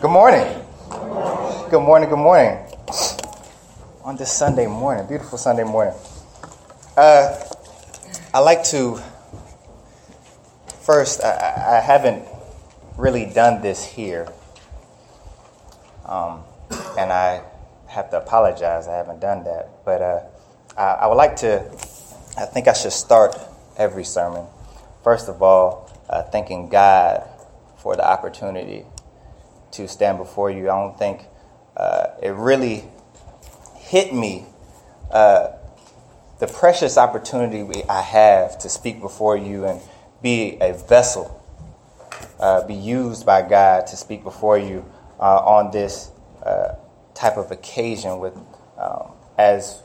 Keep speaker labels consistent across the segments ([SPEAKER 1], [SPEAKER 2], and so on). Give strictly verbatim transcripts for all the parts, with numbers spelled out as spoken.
[SPEAKER 1] Good morning. Good morning, good morning. On this Sunday morning, beautiful Sunday morning. Uh, I like to, first, I, I haven't really done this here. Um, and I have to apologize, I haven't done that. But uh, I, I would like to, I think I should start every sermon. First of all, uh, thanking God for the opportunity to stand before you. I don't think uh, it really hit me, uh, the precious opportunity I have to speak before you and be a vessel, uh, be used by God to speak before you uh, on this uh, type of occasion with, um, as,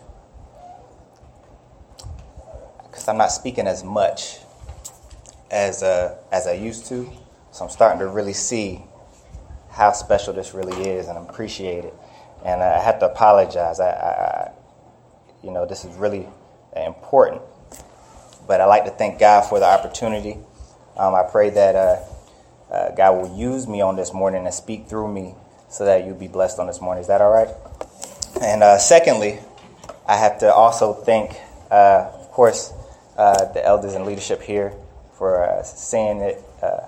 [SPEAKER 1] because I'm not speaking as much as uh, as I used to, so I'm starting to really see how special this really is, and I appreciate it. And I have to apologize. I, I, you know, this is really important. But I like to thank God for the opportunity. Um, I pray that uh, uh, God will use me on this morning and speak through me so that you'll be blessed on this morning. Is that all right? And uh, secondly, I have to also thank, uh, of course, uh, the elders and leadership here for uh, seeing it. Uh,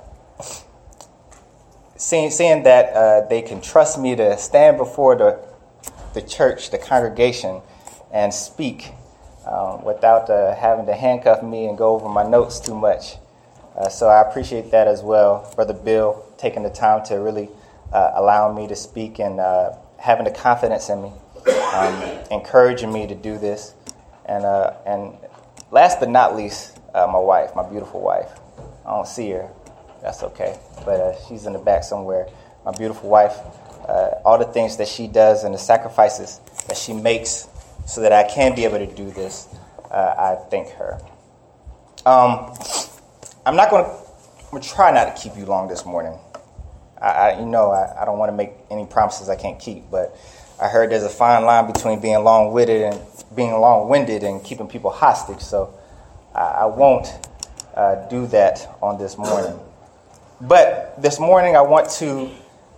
[SPEAKER 1] Seeing, seeing that uh, they can trust me to stand before the the church, the congregation, and speak um, without uh, having to handcuff me and go over my notes too much. Uh, so I appreciate that as well. Brother Bill taking the time to really uh, allow me to speak and uh, having the confidence in me, um, encouraging me to do this. And uh, and last but not least, uh, my wife, my beautiful wife. I don't see her. That's okay. But uh, she's in the back somewhere. My beautiful wife, uh, all the things that she does and the sacrifices that she makes so that I can be able to do this, uh, I thank her. Um, I'm not going to, I'm going to try not to keep you long this morning. I, I you know, I, I don't want to make any promises I can't keep, but I heard there's a fine line between being long-winded and being long-winded and keeping people hostage, so I, I won't uh, do that on this morning. But this morning I want to,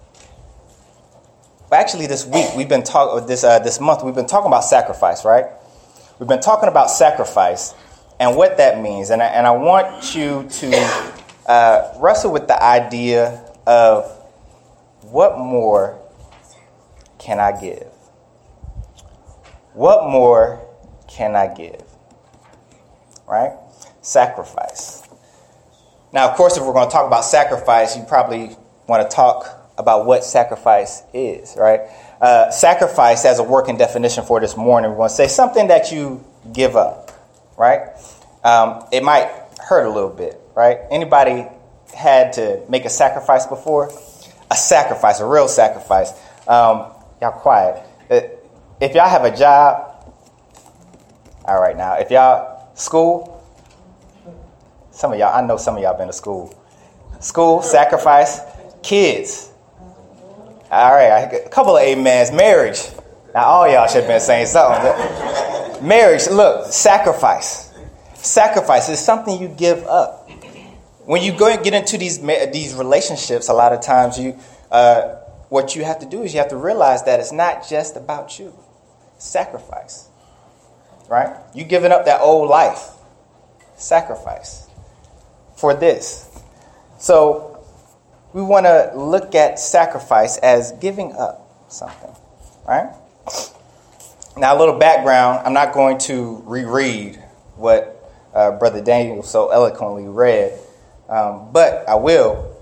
[SPEAKER 1] actually this week we've been talking, this uh, this month we've been talking about sacrifice, right? We've been talking about sacrifice and what that means. And I, and I want you to uh, wrestle with the idea of what more can I give? What more can I give? Right? Sacrifice. Now, of course, if we're going to talk about sacrifice, you probably want to talk about what sacrifice is, right? Uh, sacrifice, as a working definition for this morning, we're going to say something that you give up, right? Um, it might hurt a little bit, right? Anybody had to make a sacrifice before? A sacrifice, a real sacrifice. Um, y'all quiet. If y'all have a job, all right now, if y'all school, some of y'all, I know some of y'all been to school. School, sacrifice, kids. All right, a couple of amens. Marriage. Now, all y'all should have been saying something. But marriage, look, sacrifice. Sacrifice is something you give up. When you go and get into these these relationships, a lot of times you, uh, what you have to do is you have to realize that it's not just about you. Sacrifice, right? You giving up that old life. Sacrifice. For this. So we want to look at sacrifice as giving up something, right? Now, a little background. I'm not going to reread what uh, Brother Daniel so eloquently read, um, but I will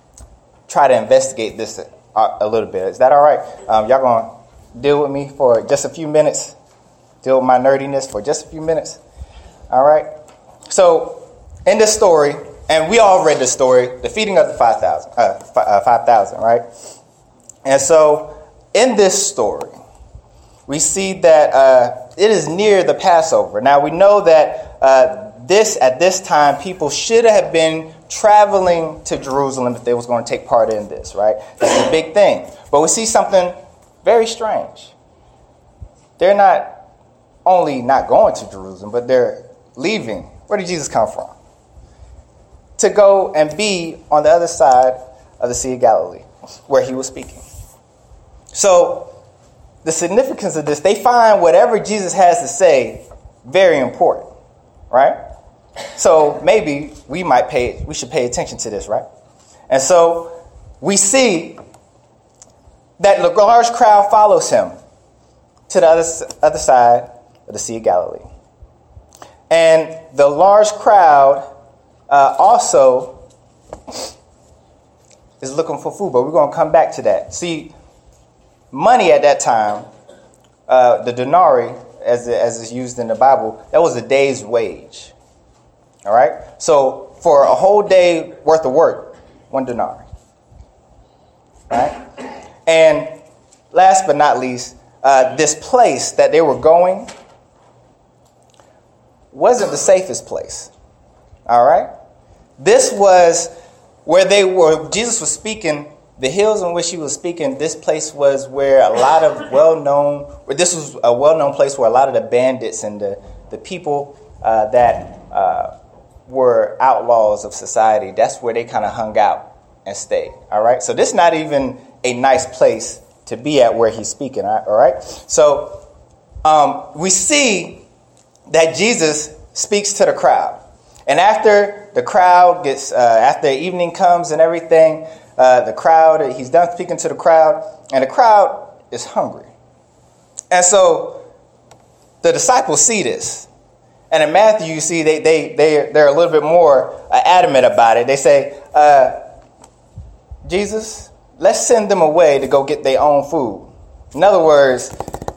[SPEAKER 1] try to investigate this a, a little bit. Is that all right? Um, y'all going to deal with me for just a few minutes? Deal with my nerdiness for just a few minutes? All right? So, in this story, and we all read the story, the feeding of the five thousand, uh, five thousand, right? And so, in this story, we see that uh, it is near the Passover. Now, we know that uh, this, at this time, people should have been traveling to Jerusalem if they was going to take part in this, right? That's a big thing. But we see something very strange. They're not only not going to Jerusalem, but they're leaving. Where did Jesus come from? To go and be on the other side of the Sea of Galilee. where he was speaking. So the significance of this, they find whatever Jesus has to say very important, right? So maybe we might pay, we should pay attention to this, right? And so we see that a large crowd follows him to the other, other side of the Sea of Galilee. And the large crowd uh, also is looking for food, but we're going to come back to that. See, money at that time, uh, the denarii, as, as is used in the Bible, that was a day's wage. All right? So for a whole day worth of work, one denarii. Right? And last but not least, uh, this place that they were going wasn't the safest place. All right? This was where they were, Jesus was speaking, the hills on which he was speaking, this place was where a lot of well-known, where this was a well-known place where a lot of the bandits and the, the people uh, that uh, were outlaws of society, that's where they kind of hung out and stayed. All right? So this is not even a nice place to be at where he's speaking. All right? So um, we see that Jesus speaks to the crowd. And after the crowd gets, uh, after evening comes and everything, uh, the crowd, he's done speaking to the crowd, and the crowd is hungry. And so the disciples see this. And in Matthew, you see they, they, they, they're a little bit more uh, adamant about it. They say, uh, Jesus, let's send them away to go get their own food. In other words,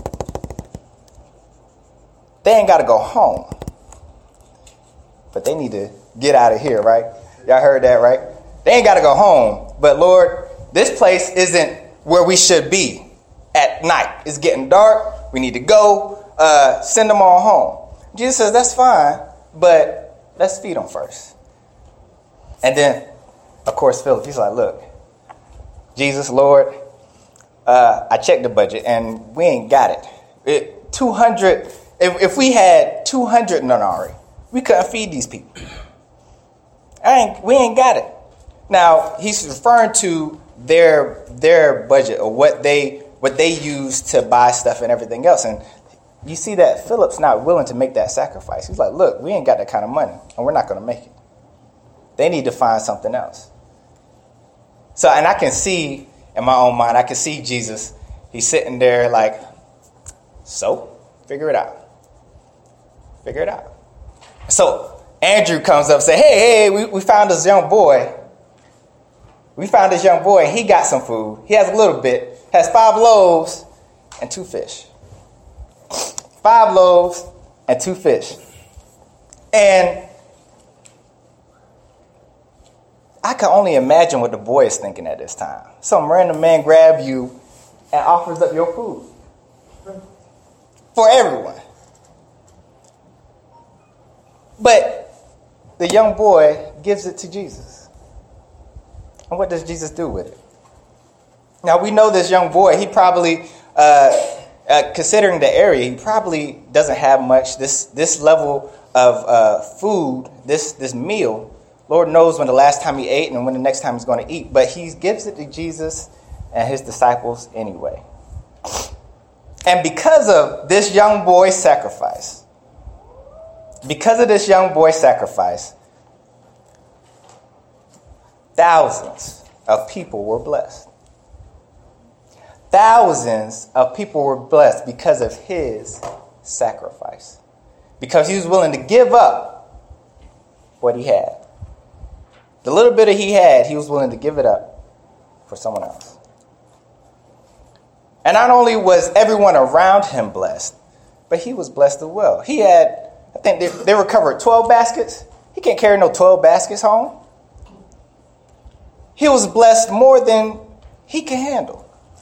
[SPEAKER 1] they ain't got to go home, but they need to get out of here, right? Y'all heard that, right? They ain't got to go home, but Lord, this place isn't where we should be at night. It's getting dark. We need to go. Uh, send them all home. Jesus says, that's fine, but let's feed them first. And then, of course, Philip, he's like, look, Jesus, Lord, uh, I checked the budget, and we ain't got it. it two hundred, if, if we had two hundred denarii, we couldn't feed these people. I ain't, we ain't got it. Now, he's referring to their their budget or what they what they use to buy stuff and everything else. And you see that Philip's not willing to make that sacrifice. He's like, look, we ain't got that kind of money, and we're not going to make it. They need to find something else. So, and I can see in my own mind, I can see Jesus. He's sitting there like, so, figure it out. Figure it out. So, Andrew comes up and says, hey, hey, we, we found this young boy. We found this young boy, and he got some food. He has a little bit. Has five loaves and two fish. Five loaves and two fish. And I can only imagine what the boy is thinking at this time. Some random man grabs you and offers up your food for everyone. But the young boy gives it to Jesus. And what does Jesus do with it? Now, we know this young boy, he probably, uh, uh, considering the area, he probably doesn't have much. This this level of uh, food, this this meal, Lord knows when the last time he ate and when the next time he's going to eat. But he gives it to Jesus and his disciples anyway. And because of this young boy's sacrifice, because of this young boy's sacrifice, thousands of people were blessed. Thousands of people were blessed because of his sacrifice. Because he was willing to give up what he had. The little bit of he had, he was willing to give it up for someone else. And not only was everyone around him blessed, but he was blessed as well. He had, I think they, they recovered twelve baskets. He can't carry no twelve baskets home. He was blessed more than he could handle.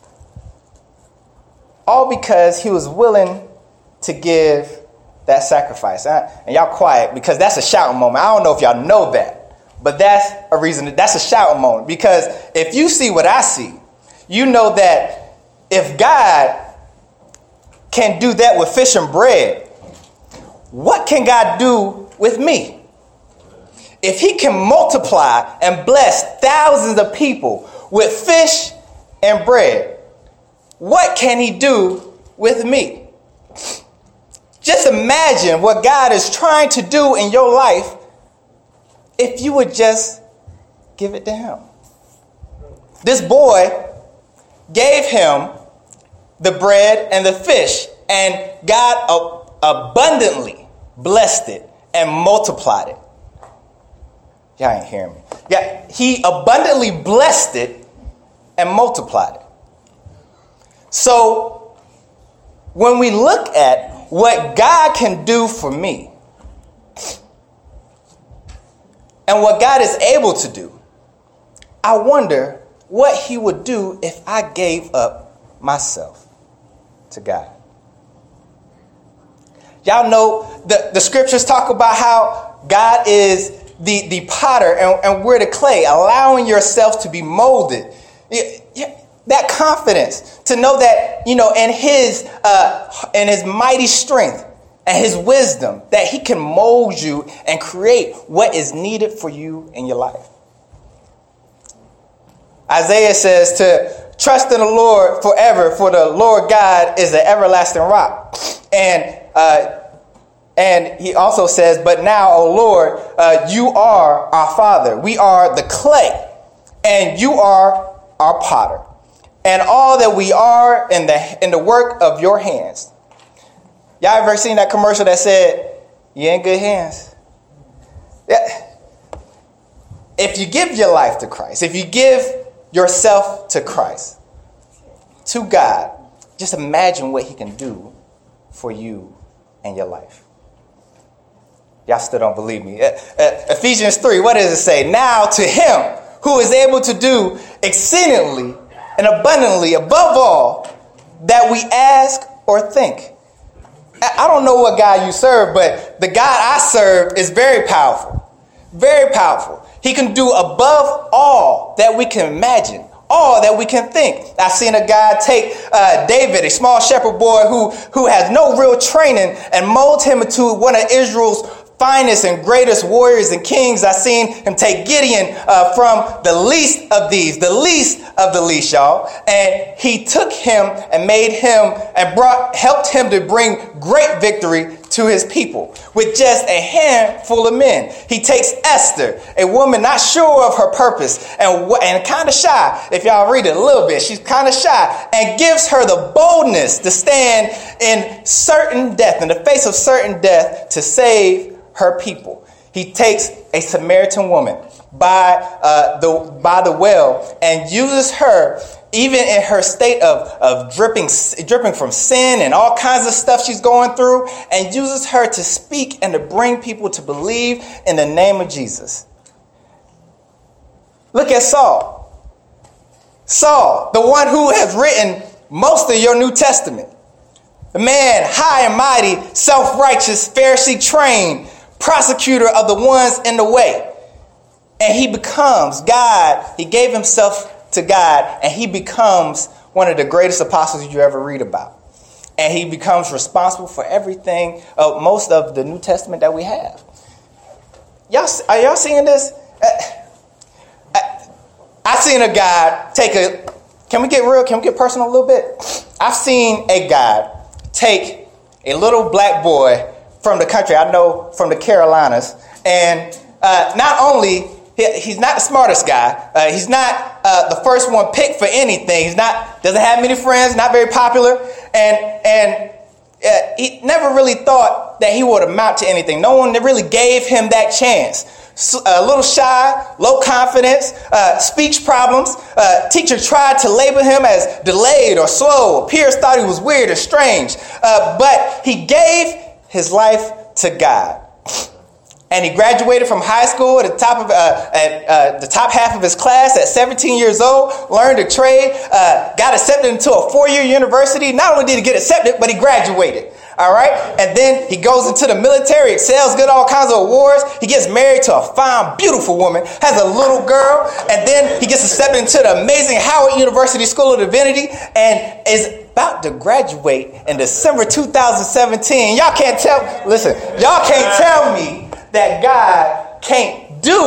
[SPEAKER 1] All because he was willing to give that sacrifice. And y'all quiet because that's a shouting moment. I don't know if y'all know that, but that's a reason. That's a shouting moment. Because if you see what I see, you know that if God can do that with fish and bread, what can God do with me? If he can multiply and bless thousands of people with fish and bread, what can he do with me? Just imagine what God is trying to do in your life if you would just give it to him. This boy gave him the bread and the fish, and God abundantly blessed it and multiplied it. Y'all ain't hearing me. Yeah, he abundantly blessed it and multiplied it. So when we look at what God can do for me and what God is able to do, I wonder what he would do if I gave up myself to God. Y'all know the, the scriptures talk about how God is the, the potter and, and we're the clay, allowing yourself to be molded. That confidence to know that, you know, in his, uh, in his mighty strength and his wisdom, that he can mold you and create what is needed for you in your life. Isaiah says to trust in the Lord forever, for the Lord God is an everlasting rock. And uh, and he also says, but now, O Lord, uh, you are our Father. We are the clay, and you are our potter. And all that we are in the in the work of your hands. Y'all ever seen that commercial that said, "You're in good hands"? Yeah. If you give your life to Christ, if you give yourself to Christ, to God, just imagine what he can do for you and your life. Y'all still don't believe me. Uh, uh, Ephesians three, what does it say? Now to him who is able to do exceedingly and abundantly above all that we ask or think. I don't know what God you serve, but the God I serve is very powerful. Very powerful. He can do above all that we can imagine, all that we can think. I've seen a God take uh, David, a small shepherd boy who, who has no real training, and mold him into one of Israel's finest and greatest warriors and kings. I've seen him take Gideon uh, from the least of these, the least of the least, y'all. And he took him and made him and brought, helped him to bring great victory to his people with just a handful of men. He takes Esther, a woman not sure of her purpose and, and kind of shy. If y'all read it a little bit, she's kind of shy, and gives her the boldness to stand in certain death, in the face of certain death, to save her people. He takes a Samaritan woman by uh, the by the well and uses her, even in her state of, of dripping, dripping from sin and all kinds of stuff she's going through, and uses her to speak and to bring people to believe in the name of Jesus. Look at Saul. Saul, the one who has written most of your New Testament. The man, high and mighty, self-righteous, Pharisee trained, prosecutor of the ones in the way. And he becomes God. He gave himself to God, and he becomes one of the greatest apostles you ever read about. And he becomes responsible for everything, uh, most of the New Testament that we have. Y'all, are y'all seeing this? Uh, I, I've seen a guy take a, can we get real? Can we get personal a little bit? I've seen a guy take a little black boy from the country, I know from the Carolinas, and uh, not only, he, he's not the smartest guy, uh, he's not uh, the first one picked for anything, he's not, doesn't have many friends, not very popular, and and uh, he never really thought that he would amount to anything. No one really gave him that chance. So, a little shy, low confidence, uh, speech problems. Uh, teacher tried to label him as delayed or slow. Peers thought he was weird or strange, uh, but he gave his life to God. And he graduated from high school at the top of uh, at uh, the top half of his class at seventeen years old, learned a trade, uh, got accepted into a four-year university. Not only did he get accepted, but he graduated. All right. And then he goes into the military, excels, get all kinds of awards. He gets married to a fine, beautiful woman, has a little girl. And then he gets accepted into the amazing Howard University School of Divinity and is about to graduate in December two thousand seventeen. Y'all can't tell, listen, y'all can't tell me that God can't do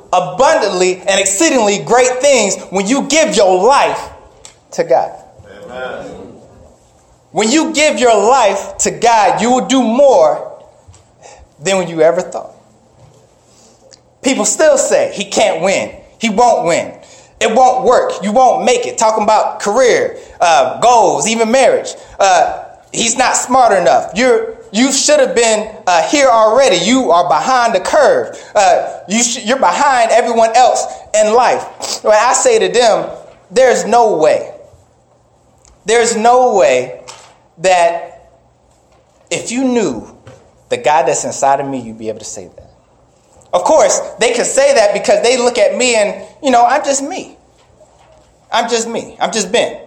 [SPEAKER 1] abundantly and exceedingly great things when you give your life to God. Amen. When you give your life to God, you will do more than when you ever thought. People still say he can't win. He won't win. It won't work. You won't make it. Talking about career, uh, goals, even marriage. Uh, he's not smart enough. You're You should have been uh, here already. You are behind the curve. Uh, you sh- you're behind everyone else in life. When I say to them, there's no way. There's no way that if you knew the God that's inside of me, you'd be able to say that. Of course, they can say that because they look at me and, you know, I'm just me. I'm just me. I'm just Ben.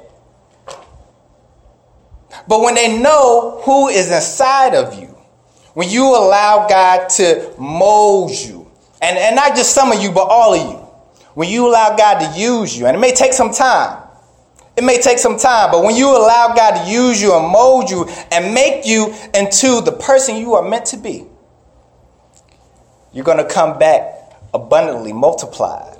[SPEAKER 1] But when they know who is inside of you, when you allow God to mold you, and, and not just some of you, but all of you, when you allow God to use you, and it may take some time, it may take some time, but when you allow God to use you and mold you and make you into the person you are meant to be, you're going to come back abundantly multiplied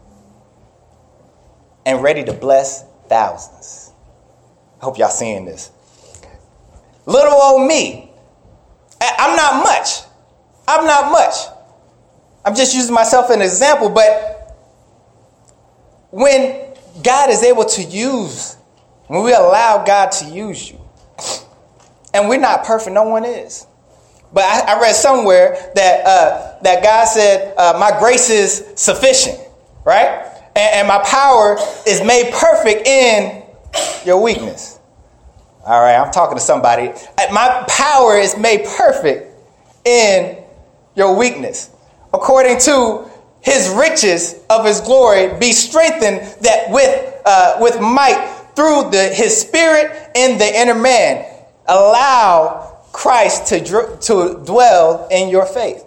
[SPEAKER 1] and ready to bless thousands. I hope y'all seeing this. Little old me. I'm not much. I'm not much. I'm just using myself as an example, but when God is able to use, when we allow God to use you, and we're not perfect, no one is. But I, I read somewhere that uh, that God said, uh, my grace is sufficient, right? And, and my power is made perfect in your weakness. All right, I'm talking to somebody. My power is made perfect in your weakness. According to his riches of his glory, be strengthened that with uh, with might through the his spirit in the inner man. Allow Christ to, dr- to dwell in your faith.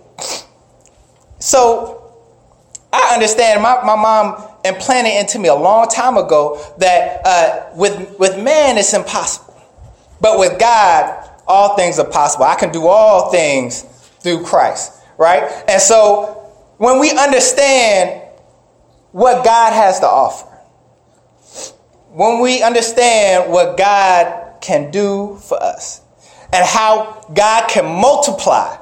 [SPEAKER 1] So I understand my, my mom implanted into me a long time ago that uh, with, with man it's impossible. But with God, all things are possible. I can do all things through Christ, right? And so when we understand what God has to offer, when we understand what God can do for us, and how God can multiply,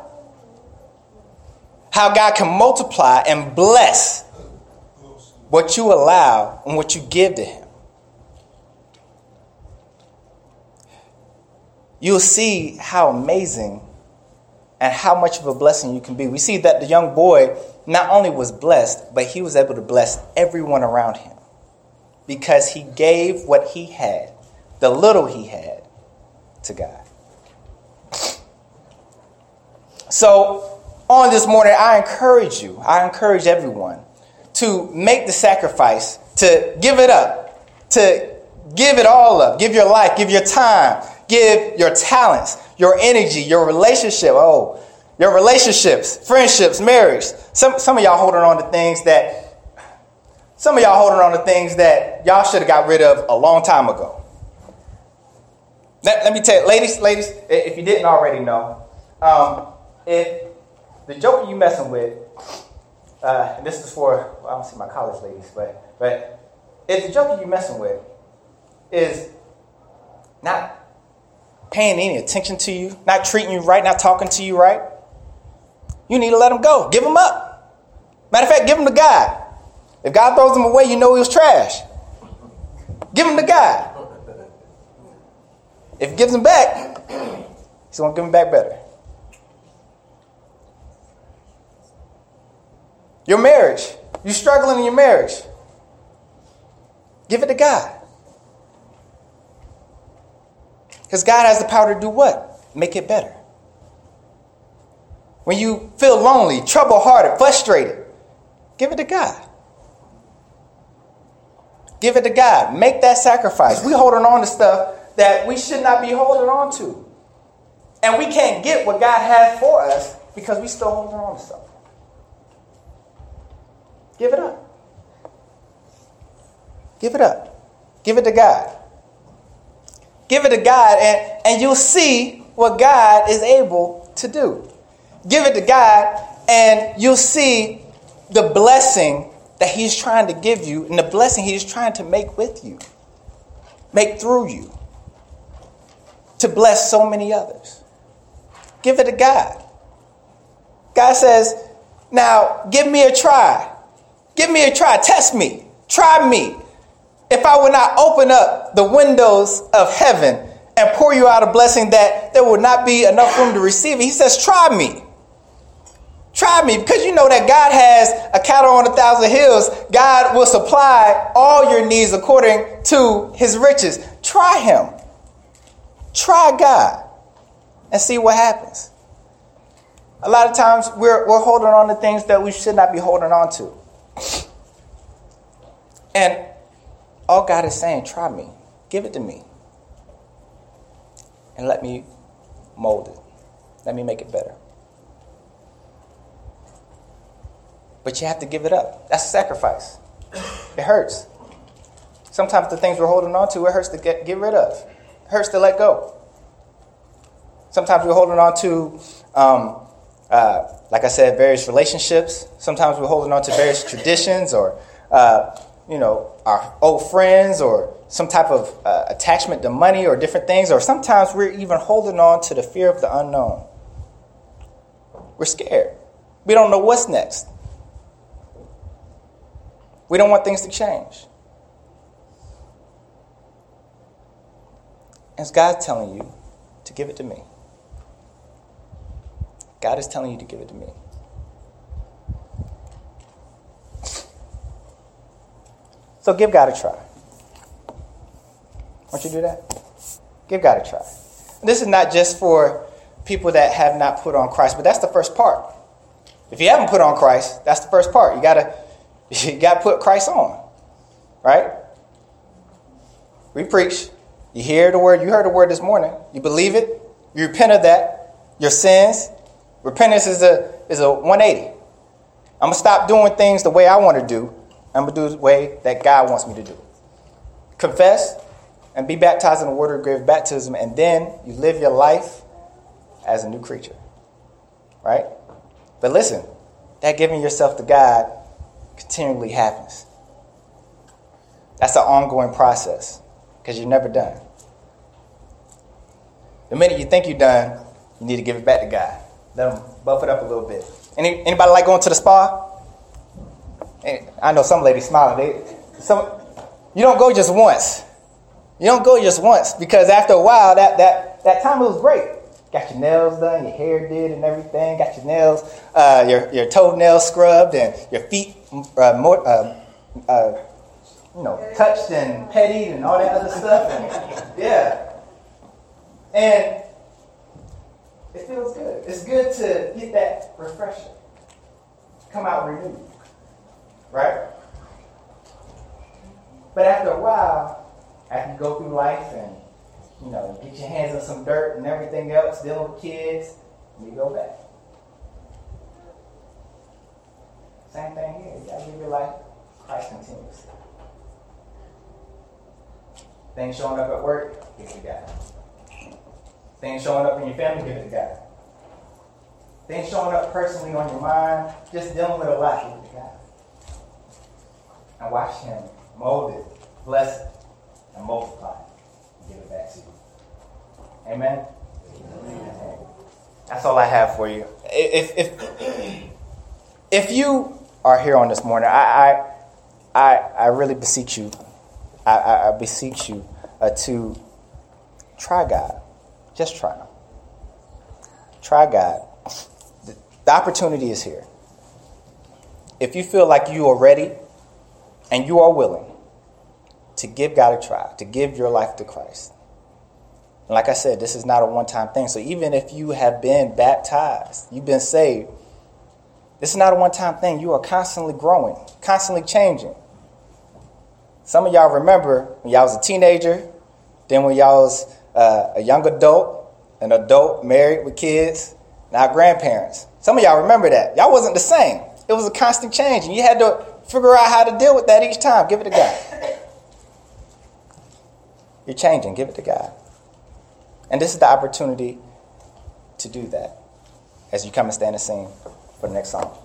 [SPEAKER 1] how God can multiply and bless what you allow and what you give to him, you'll see how amazing and how much of a blessing you can be. We see that the young boy not only was blessed, but he was able to bless everyone around him because he gave what he had, the little he had, to God. So on this morning, I encourage you, I encourage everyone to make the sacrifice, to give it up, to give it all up, give your life, give your time, give your talents, your energy, your relationship, oh, your relationships, friendships, marriage. Some, some of y'all holding on to things that, some of y'all holding on to things that y'all should have got rid of a long time ago. Let, let me tell you, ladies, ladies, if you didn't already know, um, if the joker you messing with, uh, and this is for, well, I don't see my college ladies, but but if the joker you messing with is not paying any attention to you, not treating you right, not talking to you right, you need to let him go. Give him up. Matter of fact, give him to God. If God throws him away, you know he was trash. Give him to God. If he gives him back, he's going to give him back better. Your marriage. You're struggling in your marriage. Give it to God. Because God has the power to do what? Make it better. When you feel lonely, trouble-hearted, frustrated, give it to God. Give it to God. Make that sacrifice. We holding on to stuff that we should not be holding on to. And we can't get what God has for us because we still holding on to stuff. Give it up. Give it up. Give it to God. Give it to God and, and you'll see what God is able to do. Give it to God and you'll see the blessing that he's trying to give you and the blessing he's trying to make with you, make through you, to bless so many others. Give it to God. God says, now give me a try. Give me a try. Test me. Try me. If I would not open up the windows of heaven and pour you out a blessing that there would not be enough room to receive it. He says, try me. Try me, because you know that God has a cattle on a thousand hills. God will supply all your needs according to his riches. Try him. Try God and see what happens. A lot of times we're, we're holding on to things that we should not be holding on to. And all God is saying, try me. Give it to me. And let me mold it. Let me make it better. But you have to give it up. That's a sacrifice. It hurts. Sometimes the things we're holding on to, it hurts to get, get rid of. It hurts to let go. Sometimes we're holding on to, um, uh, like I said, various relationships. Sometimes we're holding on to various traditions or, uh, you know, our old friends or some type of uh, attachment to money or different things. Or sometimes we're even holding on to the fear of the unknown. We're scared. We don't know what's next. We don't want things to change. And God's telling you to give it to me. God is telling you to give it to me. So give God a try. Won't you do that? Give God a try. And this is not just for people that have not put on Christ, but that's the first part. If you haven't put on Christ, that's the first part. You gotta, you gotta put Christ on, right? We preach. You hear the word. You heard the word this morning. You believe it. You repent of that. Your sins. Repentance is a is a one eighty. I'm gonna stop doing things the way I want to do. I'm gonna do the way that God wants me to do. Confess and be baptized in the water of grave baptism, and then you live your life as a new creature, right? But listen, that giving yourself to God continually happens. That's an ongoing process because you're never done. The minute you think you're done, you need to give it back to God. Let him buff it up a little bit. Any, anybody like going to the spa? I know some ladies smiling. They, some, you don't go just once. You don't go just once because after a while, that that that time it was great. Got your nails done, your hair did, and everything. Got your nails, uh, your your toenails scrubbed, and your feet, uh, more, uh, uh, you know, touched and petted, and all that other stuff. And, yeah, and it feels good. It's good to get that refresher, come out renewed, right? But after a while, after you go through life and, you know, get your hands in some dirt and everything else, dealing with kids, you go back. Same thing here. You gotta live your life Christ continuously. Things showing up at work, give it to God. Things showing up in your family, give it to God. Things showing up personally on your mind, just dealing with a lot, give it to God. And watch him mold it, bless it, and multiply it, and give it back to you. Amen? Amen. That's all I have for you. If if if you are here on this morning, I I I, I really beseech you, I, I, I beseech you uh, to try God. Just try him. Try God. The, the opportunity is here. If you feel like you are ready and you are willing to give God a try, to give your life to Christ. And like I said, this is not a one-time thing. So even if you have been baptized, you've been saved, this is not a one-time thing. You are constantly growing, constantly changing. Some of y'all remember when y'all was a teenager, then when y'all was uh, a young adult, an adult married with kids, now grandparents. Some of y'all remember that. Y'all wasn't the same. It was a constant change, and you had to figure out how to deal with that each time. Give it to God. You're changing. Give it to God. And this is the opportunity to do that as you come and stand and sing for the next song.